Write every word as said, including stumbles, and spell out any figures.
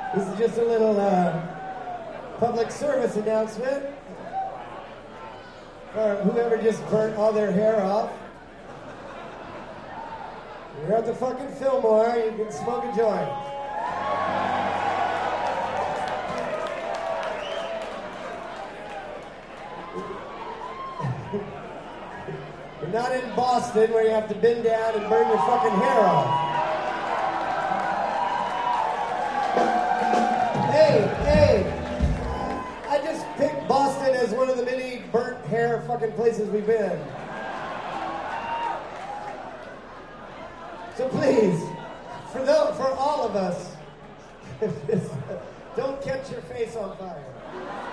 This is just a little uh, public service announcement for whoever just burnt all their hair off. You're at the fucking Fillmore, you can smoke a joint. You're not in Boston where you have to bend down and burn your fucking hair off. Hey, hey, I just picked Boston as one of the many burnt hair fucking places we've been. So please, for the, for all of us, don't catch your face on fire.